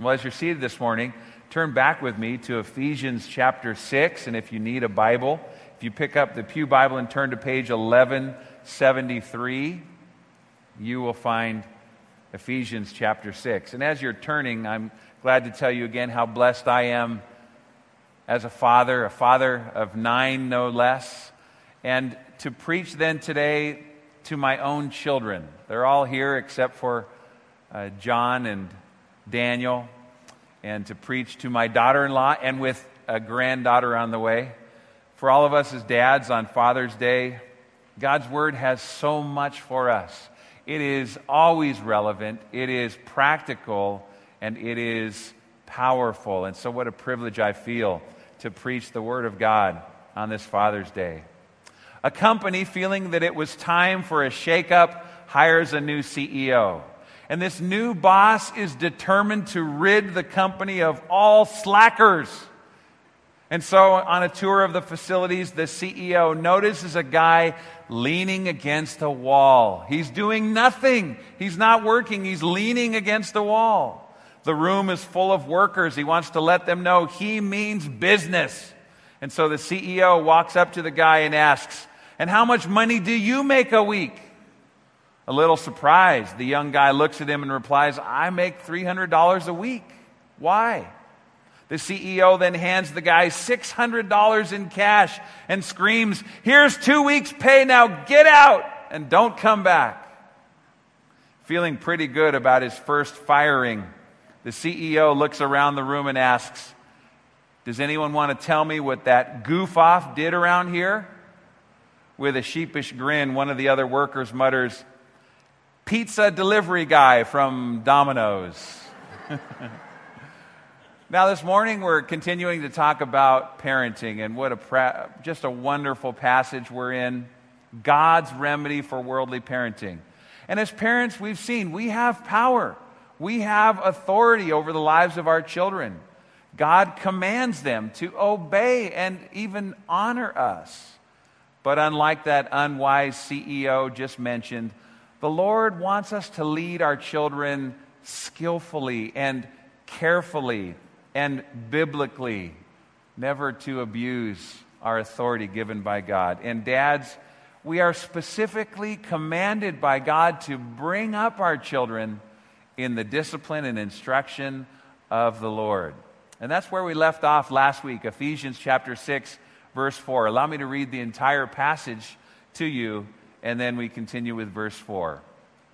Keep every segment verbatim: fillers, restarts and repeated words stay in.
Well, as you're seated this morning, turn back with me to Ephesians chapter six, and if you need a Bible, if you pick up the Pew Bible and turn to page eleven seventy-three, you will find Ephesians chapter six. And as you're turning, I'm glad to tell you again how blessed I am as a father, a father of nine no less, and to preach then today to my own children. They're all here except for uh, John and Daniel, and to preach to my daughter-in-law and with a granddaughter on the way. For all of us as dads on Father's Day, God's Word has so much for us. It is always relevant, it is practical, and it is powerful. And so what a privilege I feel to preach the Word of God on this Father's Day. A company feeling that it was time for a shakeup hires a new C E O. And this new boss is determined to rid the company of all slackers. And so on a tour of the facilities, the C E O notices a guy leaning against a wall. He's doing nothing. He's not working. He's leaning against the wall. The room is full of workers. He wants to let them know he means business. And so the C E O walks up to the guy and asks, "And how much money do you make a week?" A little surprised, the young guy looks at him and replies, "I make three hundred dollars a week." Why? The C E O then hands the guy six hundred dollars in cash and screams, "Here's two weeks' pay, now get out and don't come back." Feeling pretty good about his first firing, the C E O looks around the room and asks, "Does anyone want to tell me what that goof-off did around here?" With a sheepish grin, one of the other workers mutters, "Pizza delivery guy from Domino's." Now this morning we're continuing to talk about parenting, and what a pra- just a wonderful passage we're in, God's remedy for worldly parenting. And as parents, we've seen we have power. We have authority over the lives of our children. God commands them to obey and even honor us. But unlike that unwise C E O just mentioned, the Lord wants us to lead our children skillfully and carefully and biblically, never to abuse our authority given by God. And dads, we are specifically commanded by God to bring up our children in the discipline and instruction of the Lord. And that's where we left off last week, Ephesians chapter six, verse four. Allow me to read the entire passage to you, and then we continue with verse four.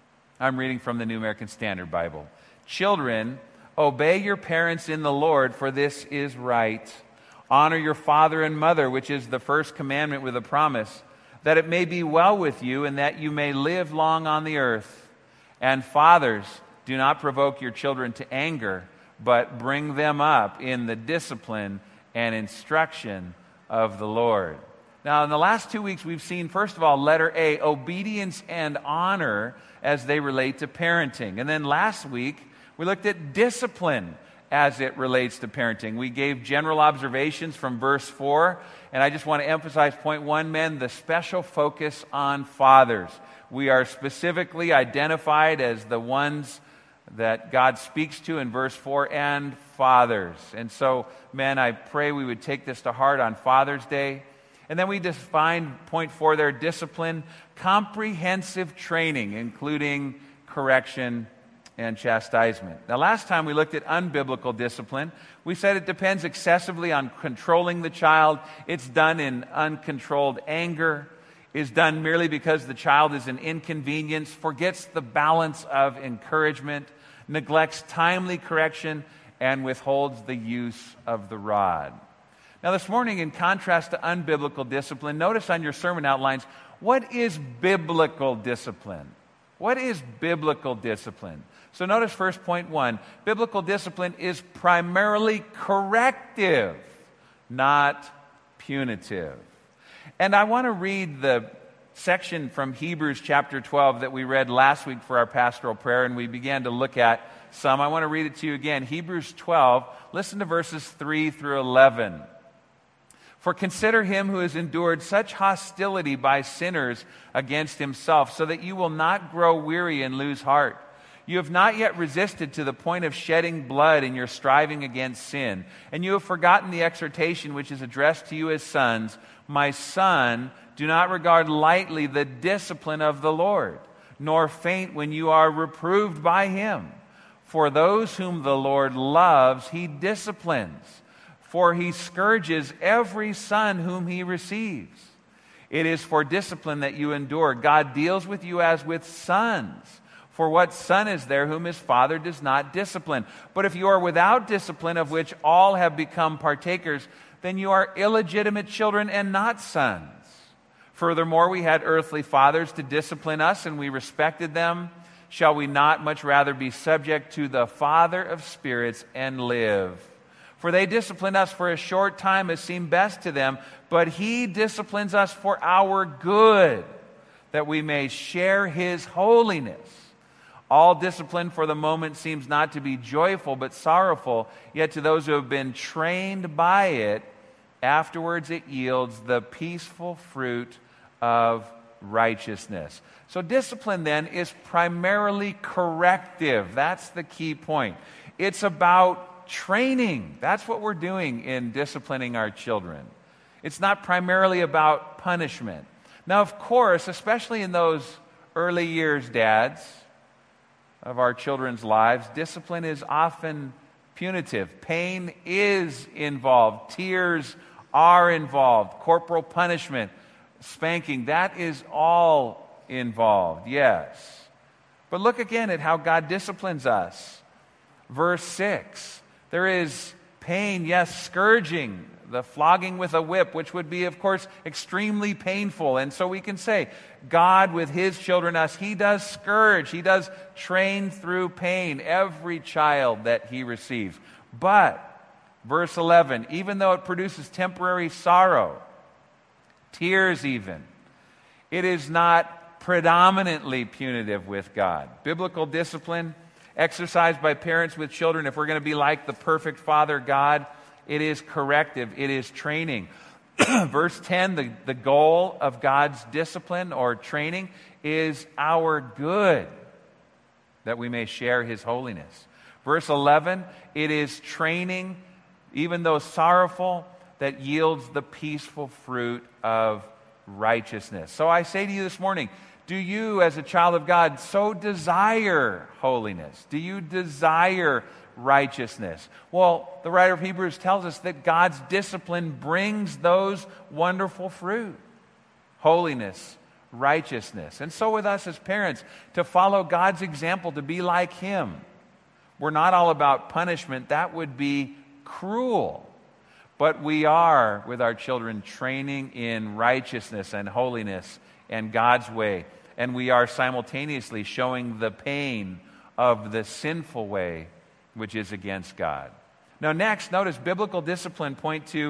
I'm reading from the New American Standard Bible. "Children, obey your parents in the Lord, for this is right. Honor your father and mother, which is the first commandment with a promise, that it may be well with you and that you may live long on the earth. And fathers, do not provoke your children to anger, but bring them up in the discipline and instruction of the Lord." Now, in the last two weeks, we've seen, first of all, letter A, obedience and honor as they relate to parenting. And then last week, we looked at discipline as it relates to parenting. We gave general observations from verse four, and I just want to emphasize point one, men, the special focus on fathers. We are specifically identified as the ones that God speaks to in verse four, and fathers. And so, men, I pray we would take this to heart on Father's Day. And then we defined point four there, discipline, comprehensive training, including correction and chastisement. Now, last time we looked at unbiblical discipline. We said it depends excessively on controlling the child. It's done in uncontrolled anger. Is done merely because the child is an inconvenience, forgets the balance of encouragement, neglects timely correction, and withholds the use of the rod. Now this morning, in contrast to unbiblical discipline, notice on your sermon outlines, what is biblical discipline? What is biblical discipline? So notice first point one, biblical discipline is primarily corrective, not punitive. And I want to read the section from Hebrews chapter twelve that we read last week for our pastoral prayer, and we began to look at some. I want to read it to you again. Hebrews twelve, listen to verses three through eleven. "For consider him who has endured such hostility by sinners against himself, so that you will not grow weary and lose heart. You have not yet resisted to the point of shedding blood in your striving against sin, and you have forgotten the exhortation which is addressed to you as sons. My son, do not regard lightly the discipline of the Lord, nor faint when you are reproved by him. For those whom the Lord loves, he disciplines, for he scourges every son whom he receives. It is for discipline that you endure. God deals with you as with sons. For what son is there whom his father does not discipline? But if you are without discipline, of which all have become partakers, then you are illegitimate children and not sons. Furthermore, we had earthly fathers to discipline us, and we respected them. Shall we not much rather be subject to the Father of spirits and live? For they discipline us for a short time as seemed best to them, but he disciplines us for our good, that we may share his holiness. All discipline for the moment seems not to be joyful, but sorrowful, yet to those who have been trained by it, afterwards it yields the peaceful fruit of righteousness. So discipline then is primarily corrective. That's the key point. It's about training. That's what we're doing in disciplining our children. It's not primarily about punishment. Now, of course, especially in those early years, dads, of our children's lives, discipline is often punitive. Pain is involved. Tears are involved. Corporal punishment, spanking, that is all involved, yes. But look again at how God disciplines us. Verse six, there is pain, yes, scourging, the flogging with a whip, which would be, of course, extremely painful. And so we can say, God with his children, us, he does scourge, he does train through pain every child that he receives. But, verse eleven, even though it produces temporary sorrow, tears even, it is not predominantly punitive with God. Biblical discipline exercised by parents with children, if we're going to be like the perfect Father God, it is corrective, it is training. Verse ten, the, the goal of God's discipline or training is our good, that we may share his holiness. Verse eleven, it is training, even though sorrowful, that yields the peaceful fruit of righteousness. So I say to you this morning, do you as a child of God so desire holiness? Do you desire righteousness? Well, the writer of Hebrews tells us that God's discipline brings those wonderful fruit. Holiness, righteousness. And so with us as parents, to follow God's example, to be like him. We're not all about punishment. That would be cruel. But we are, with our children, training in righteousness and holiness and God's way. And we are simultaneously showing the pain of the sinful way, which is against God. Now next, notice biblical discipline, point two,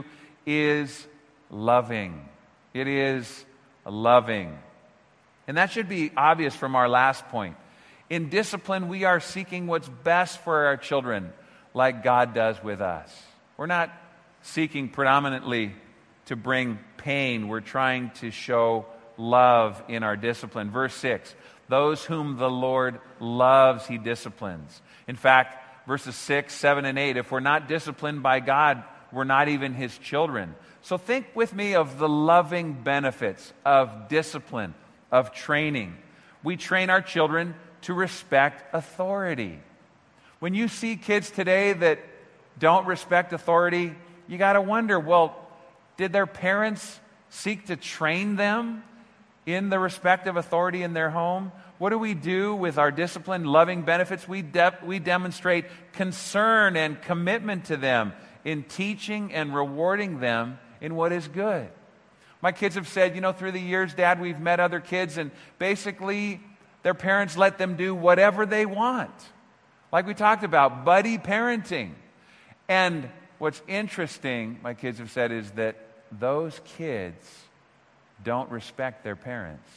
is loving. It is loving. And that should be obvious from our last point. In discipline, we are seeking what's best for our children, like God does with us. We're not seeking predominantly to bring pain. We're trying to show love in our discipline. Verse six, those whom the Lord loves, he disciplines. In fact, verses six, seven, and eight, if we're not disciplined by God, we're not even his children. So think with me of the loving benefits of discipline, of training. We train our children to respect authority. When you see kids today that don't respect authority, you got to wonder, well, did their parents seek to train them in the respect of authority in their home? What do we do with our discipline, loving benefits? We, de- we demonstrate concern and commitment to them in teaching and rewarding them in what is good. My kids have said, you know, through the years, Dad, we've met other kids, and basically their parents let them do whatever they want. Like we talked about, buddy parenting. And what's interesting, my kids have said, is that those kids don't respect their parents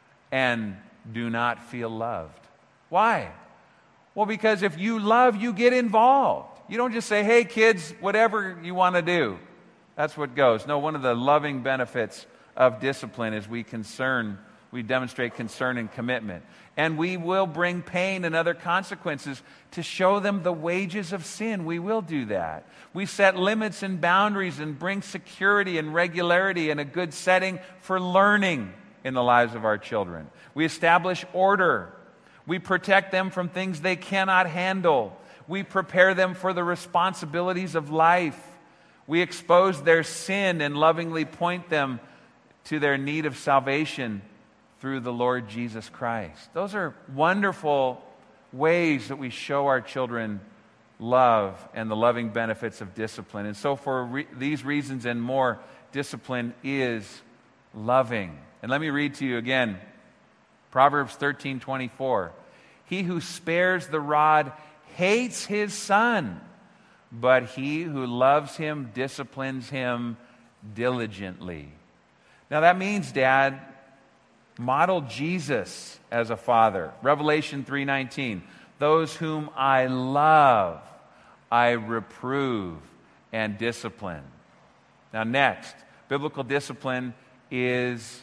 and do not feel loved. Why? Well, because if you love, you get involved. You don't just say, hey, kids, whatever you want to do. That's what goes. No, one of the loving benefits of discipline is we concern we demonstrate concern and commitment. And we will bring pain and other consequences to show them the wages of sin. We will do that. We set limits and boundaries and bring security and regularity and a good setting for learning in the lives of our children. We establish order. We protect them from things they cannot handle. We prepare them for the responsibilities of life. We expose their sin and lovingly point them to their need of salvation through the Lord Jesus Christ. Those are wonderful ways that we show our children love and the loving benefits of discipline. And so for re- these reasons and more, discipline is loving. And let me read to you again, Proverbs thirteen twenty-four. He who spares the rod hates his son, but he who loves him disciplines him diligently. Now that means, Dad, model Jesus as a father. Revelation three nineteen. Those whom I love, I reprove and discipline. Now next, biblical discipline is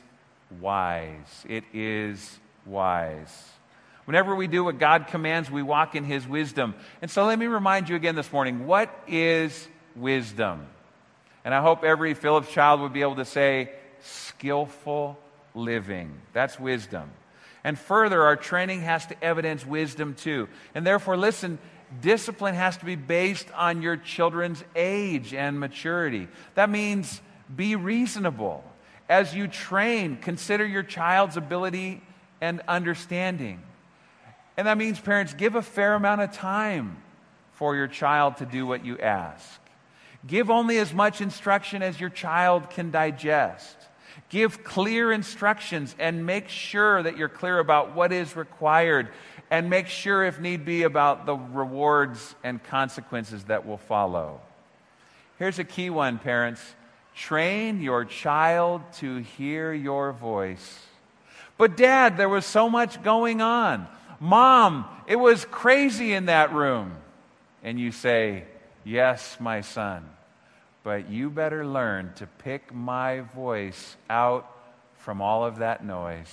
wise. It is wise. Whenever we do what God commands, we walk in His wisdom. And so let me remind you again this morning, what is wisdom? And I hope every Phillips child would be able to say, skillful living. That's wisdom. And further, our training has to evidence wisdom too. And therefore, listen, discipline has to be based on your children's age and maturity. That means be reasonable. As you train, consider your child's ability and understanding. And that means, parents, give a fair amount of time for your child to do what you ask. Give only as much instruction as your child can digest. Give clear instructions and make sure that you're clear about what is required, and make sure, if need be, about the rewards and consequences that will follow. Here's a key one, parents. Train your child to hear your voice. But Dad, there was so much going on. Mom, it was crazy in that room. And you say, yes, my son, but you better learn to pick my voice out from all of that noise.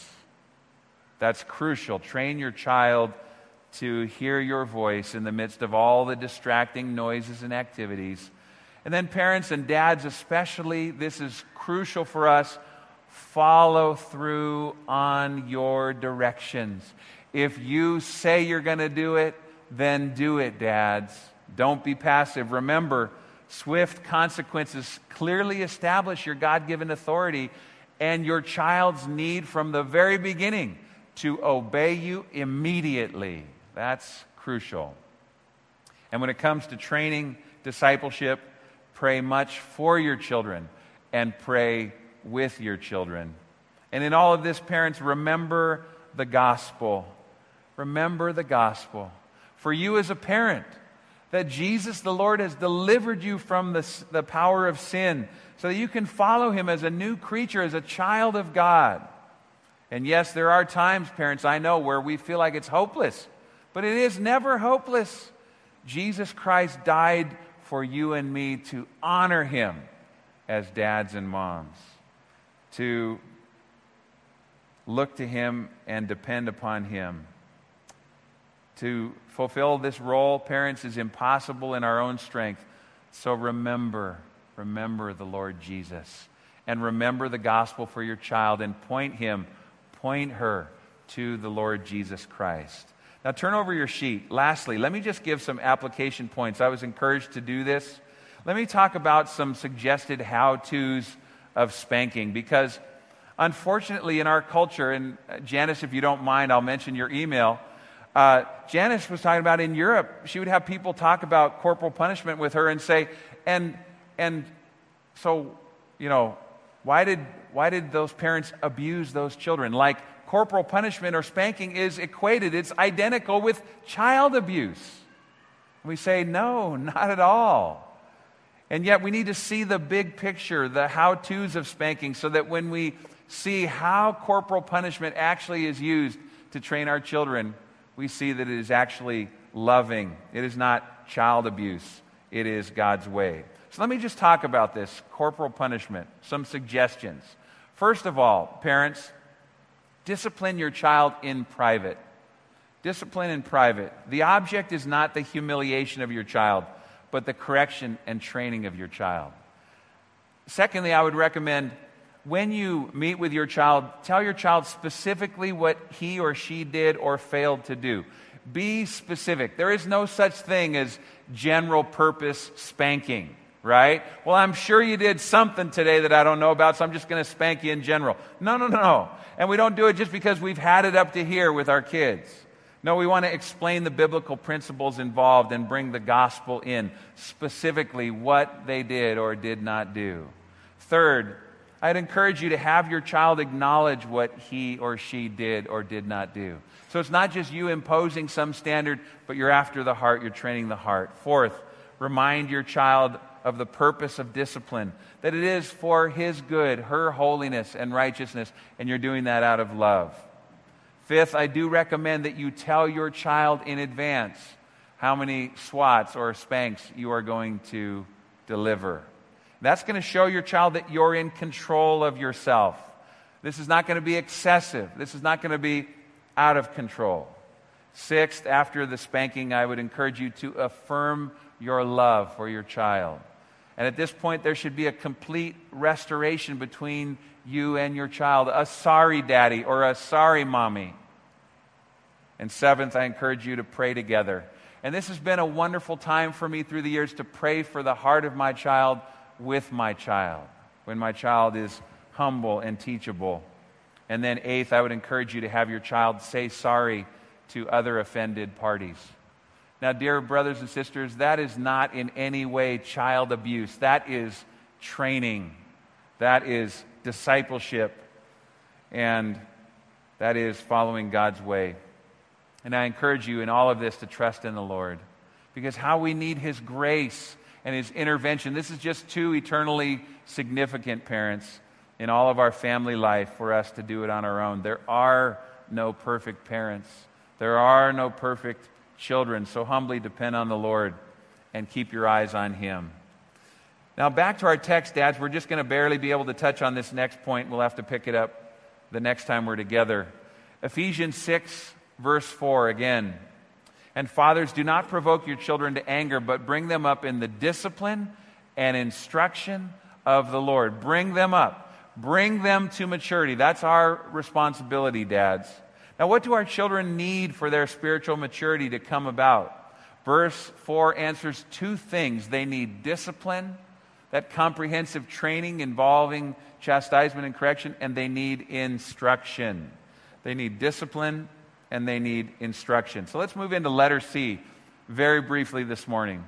That's crucial. Train your child to hear your voice in the midst of all the distracting noises and activities. And then parents and dads especially, this is crucial for us, follow through on your directions. If you say you're going to do it, then do it, dads. Don't be passive. Remember, swift consequences clearly establish your God-given authority and your child's need from the very beginning to obey you immediately. That's crucial. And when it comes to training, discipleship, pray much for your children and pray with your children. And in all of this, parents, remember the gospel. Remember the gospel. For you as a parent, that Jesus the Lord has delivered you from the, the power of sin so that you can follow Him as a new creature, as a child of God. And yes, there are times, parents, I know, where we feel like it's hopeless. But it is never hopeless. Jesus Christ died for you and me to honor Him as dads and moms, to look to Him and depend upon Him. To fulfill this role, parents, is impossible in our own strength. So remember, remember the Lord Jesus. And remember the gospel for your child and point him, point her to the Lord Jesus Christ. Now turn over your sheet. Lastly, let me just give some application points. I was encouraged to do this. Let me talk about some suggested how-tos of spanking, because unfortunately in our culture, and Janice, if you don't mind, I'll mention your email. Uh, Janice was talking about in Europe, she would have people talk about corporal punishment with her and say, and and so, you know, why did why did those parents abuse those children? Like corporal punishment or spanking is equated, it's identical with child abuse. We say, no, not at all. And yet we need to see the big picture, the how-tos of spanking, so that when we see how corporal punishment actually is used to train our children, we see that it is actually loving. It is not child abuse. It is God's way. So let me just talk about this, corporal punishment, some suggestions. First of all, parents, Discipline your child in private. Discipline in private. The object is not the humiliation of your child, but the correction and training of your child. Secondly, I would recommend when you meet with your child, tell your child specifically what he or she did or failed to do. Be specific. There is no such thing as general purpose spanking, right? Well, I'm sure you did something today that I don't know about, so I'm just going to spank you in general. No, no, no. And we don't do it just because we've had it up to here with our kids. No, we want to explain the biblical principles involved and bring the gospel in, specifically what they did or did not do. Third, I'd encourage you to have your child acknowledge what he or she did or did not do. So it's not just you imposing some standard, but you're after the heart, you're training the heart. Fourth, remind your child of the purpose of discipline, that it is for his good, her holiness and righteousness, and you're doing that out of love. Fifth, I do recommend that you tell your child in advance how many swats or spanks you are going to deliver. That's going to show your child that you're in control of yourself. This is not going to be excessive. This is not going to be out of control. Sixth, after the spanking, I would encourage you to affirm your love for your child. And at this point, there should be a complete restoration between you and your child. A sorry daddy or a sorry mommy. And seventh, I encourage you to pray together. And this has been a wonderful time for me through the years to pray for the heart of my child with my child, when my child is humble and teachable. And then eighth, I would encourage you to have your child say sorry to other offended parties. Now, dear brothers and sisters, that is not in any way child abuse. That is training. That is discipleship. And that is following God's way. And I encourage you in all of this to trust in the Lord. Because how we need His grace and His intervention. This is just too eternally significant, parents, in all of our family life for us to do it on our own. There are no perfect parents. There are no perfect children. So humbly depend on the Lord and keep your eyes on Him. Now back to our text, dads. We're just going to barely be able to touch on this next point. We'll have to pick it up the next time we're together. Ephesians six, verse four again. And fathers, do not provoke your children to anger, but bring them up in the discipline and instruction of the Lord. Bring them up. Bring them to maturity. That's our responsibility, dads. Now, what do our children need for their spiritual maturity to come about? Verse four answers two things. They need discipline, that comprehensive training involving chastisement and correction, and they need instruction. They need discipline and they need instruction. So let's move into letter C very briefly this morning.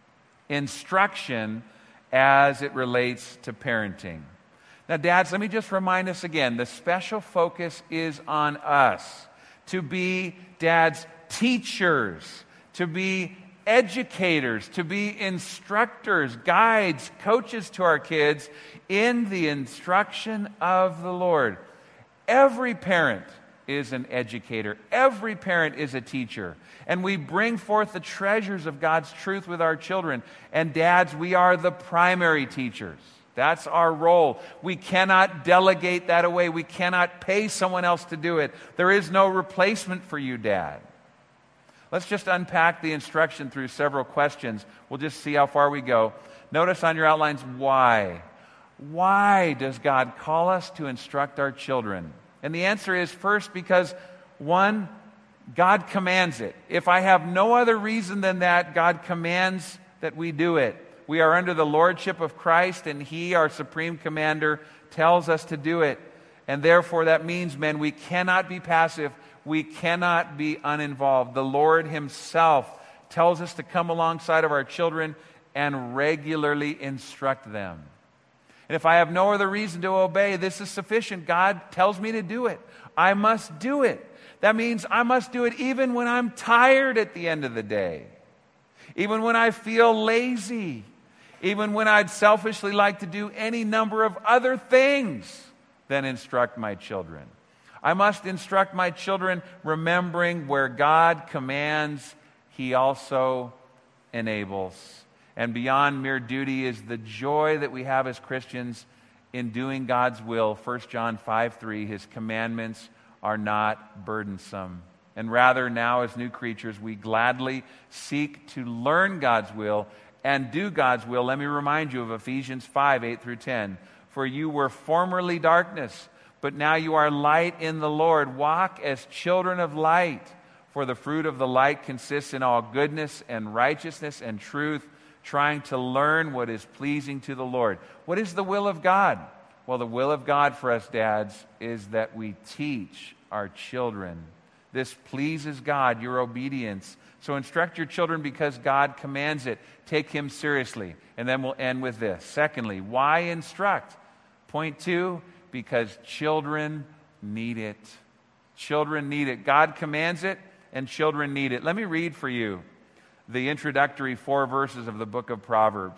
Instruction as it relates to parenting. Now, dads, let me just remind us again, the special focus is on us to be, dads, teachers, to be educators, to be instructors, guides, coaches to our kids in the instruction of the Lord. Every parent is an educator. Every parent is a teacher. And we bring forth the treasures of God's truth with our children. And dads, we are the primary teachers. That's our role. We cannot delegate that away. We cannot pay someone else to do it. There is no replacement for you, Dad. Let's just unpack the instruction through several questions. We'll just see how far we go. Notice on your outlines, why? Why does God call us to instruct our children? And the answer is, first, because, one, God commands it. If I have no other reason than that, God commands that we do it. We are under the lordship of Christ, and He, our supreme commander, tells us to do it. And therefore, that means, men, we cannot be passive. We cannot be uninvolved. The Lord Himself tells us to come alongside of our children and regularly instruct them. And if I have no other reason to obey, this is sufficient. God tells me to do it. I must do it. That means I must do it even when I'm tired at the end of the day. Even when I feel lazy. Even when I'd selfishly like to do any number of other things than instruct my children. I must instruct my children remembering where God commands, He also enables. And beyond mere duty is the joy that we have as Christians in doing God's will. First John five three, His commandments are not burdensome. And rather, now as new creatures, we gladly seek to learn God's will and do God's will. Let me remind you of Ephesians five, eight through ten. For you were formerly darkness, but now you are light in the Lord. Walk as children of light. For the fruit of the light consists in all goodness and righteousness and truth, trying to learn what is pleasing to the Lord. What is the will of God? Well, the will of God for us, dads, is that we teach our children. This pleases God, your obedience. So instruct your children because God commands it. Take Him seriously. And then we'll end with this. Secondly, why instruct? Point two, because children need it. Children need it. God commands it, and children need it. Let me read for you the introductory four verses of the book of Proverbs.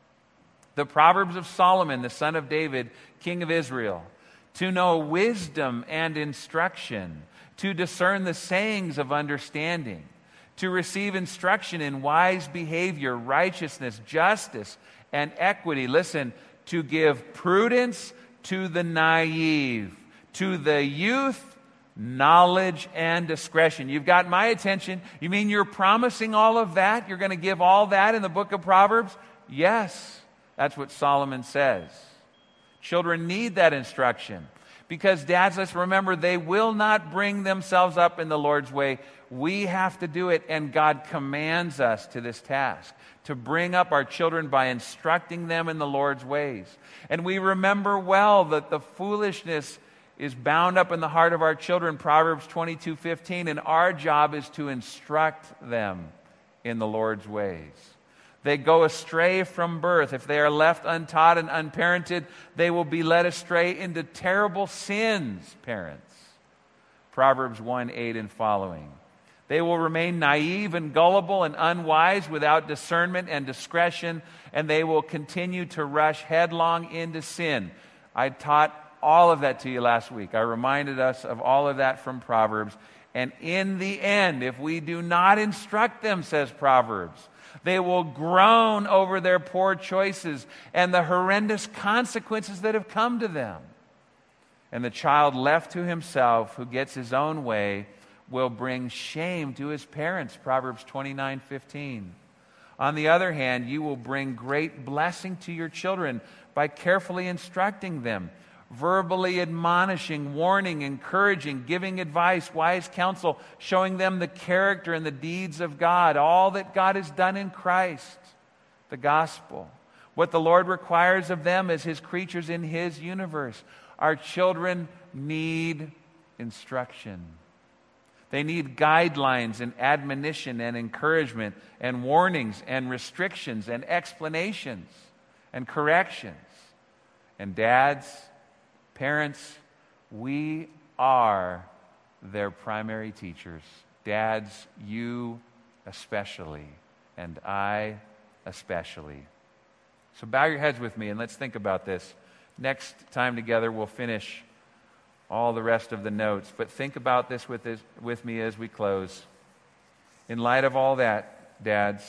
The Proverbs of Solomon, the son of David, king of Israel, to know wisdom and instruction, to discern the sayings of understanding, to receive instruction in wise behavior, righteousness, justice, and equity. Listen, to give prudence to the naive, to the youth, knowledge and discretion. You've got my attention. You mean you're promising all of that? You're going to give all that in the book of Proverbs? Yes, that's what Solomon says. Children need that instruction. Because, dads, let's remember, they will not bring themselves up in the Lord's way. We have to do it, and God commands us to this task, to bring up our children by instructing them in the Lord's ways. And we remember well that the foolishness is bound up in the heart of our children, Proverbs twenty-two fifteen, and our job is to instruct them in the Lord's ways. They go astray from birth. If they are left untaught and unparented, they will be led astray into terrible sins, parents. Proverbs one eight and following. They will remain naive and gullible and unwise without discernment and discretion, and they will continue to rush headlong into sin. I taught all of that to you last week. I reminded us of all of that from Proverbs. And in the end, if we do not instruct them, says Proverbs, they will groan over their poor choices and the horrendous consequences that have come to them. And the child left to himself who gets his own way will bring shame to his parents, Proverbs twenty-nine fifteen. On the other hand, you will bring great blessing to your children by carefully instructing them, verbally admonishing, warning, encouraging, giving advice, wise counsel, showing them the character and the deeds of God, all that God has done in Christ, the gospel, what the Lord requires of them as His creatures in His universe. Our children need instruction. They need guidelines and admonition and encouragement and warnings and restrictions and explanations and corrections. And dads, parents, we are their primary teachers. Dads, you especially, and I especially. So bow your heads with me and let's think about this. Next time together we'll finish all the rest of the notes, but think about this with, this with me as we close. In light of all that, dads,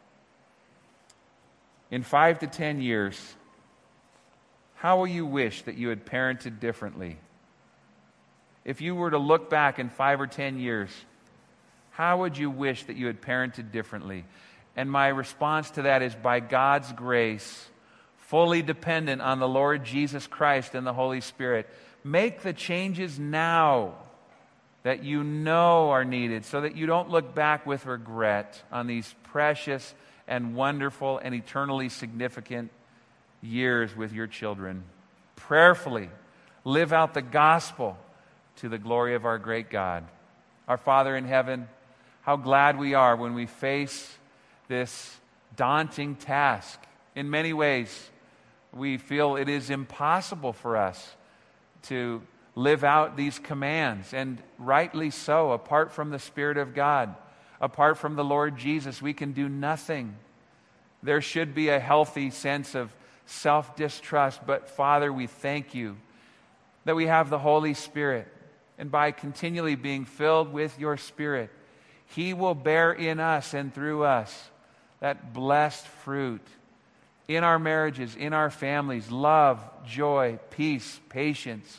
in five to ten years, how will you wish that you had parented differently? If you were to look back in five or ten years, how would you wish that you had parented differently? And my response to that is, by God's grace, fully dependent on the Lord Jesus Christ and the Holy Spirit, make the changes now that you know are needed so that you don't look back with regret on these precious and wonderful and eternally significant years with your children. Prayerfully live out the gospel to the glory of our great God. Our Father in heaven, how glad we are when we face this daunting task. In many ways, we feel it is impossible for us to live out these commands, and rightly so. Apart from the Spirit of God, apart from the Lord Jesus, we can do nothing. There should be a healthy sense of self-distrust, but Father, we thank you that we have the Holy Spirit, and by continually being filled with your Spirit, He will bear in us and through us that blessed fruit in our marriages, in our families, love, joy, peace, patience,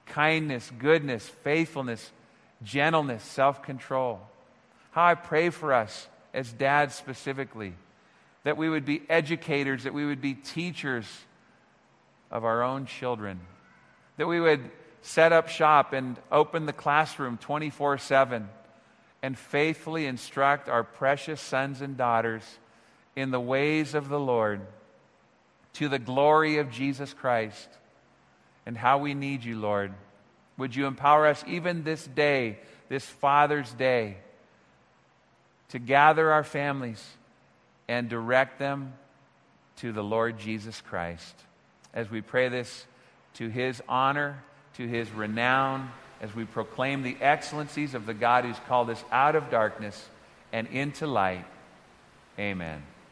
kindness, goodness, faithfulness, gentleness, self-control. How I pray for us as dads specifically, that we would be educators, that we would be teachers of our own children, that we would set up shop and open the classroom twenty-four seven and faithfully instruct our precious sons and daughters in the ways of the Lord, to the glory of Jesus Christ. And how we need you, Lord. Would you empower us even this day, this Father's Day, to gather our families and direct them to the Lord Jesus Christ. As we pray this to His honor, to His renown, as we proclaim the excellencies of the God who's called us out of darkness and into light. Amen.